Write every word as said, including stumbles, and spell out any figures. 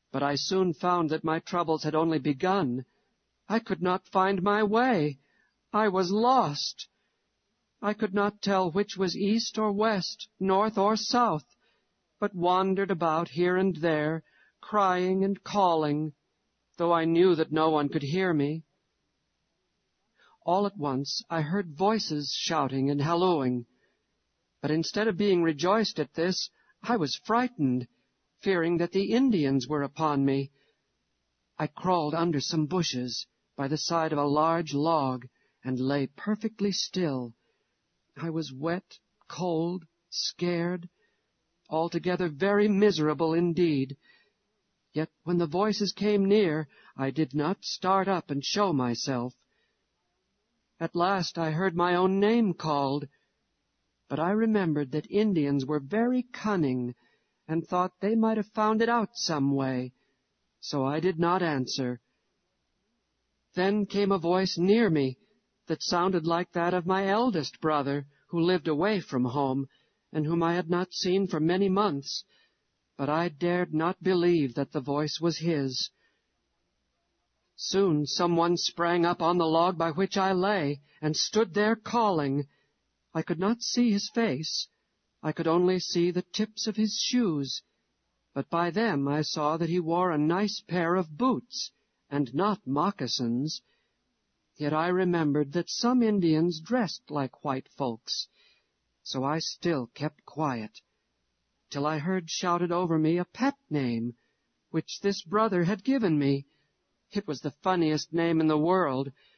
But I soon found that my troubles had only begun. I could not find my way. I was lost. I could not tell which was east or west, north or south, but wandered about here and there, crying and calling, though I knew that no one could hear me. All at once I heard voices shouting and hallooing, but instead of being rejoiced at this, I was frightened, fearing that the Indians were upon me. I crawled under some bushes by the side of a large log and lay perfectly still. I was wet, cold, scared, altogether very miserable indeed. Yet when the voices came near, I did not start up and show myself. At last I heard my own name called, but I remembered that Indians were very cunning and thought they might have found it out some way, so I did not answer. Then came a voice near me that sounded like that of my eldest brother, who lived away from home, and whom I had not seen for many months, but I dared not believe that the voice was his. Soon someone sprang up on the log by which I lay, and stood there calling. I could not see his face. I could only see the tips of his shoes, but by them I saw that he wore a nice pair of boots, and not moccasins. Yet I remembered that some Indians dressed like white folks, so I still kept quiet, till I heard shouted over me a pet name, which this brother had given me. It was the funniest name in the world,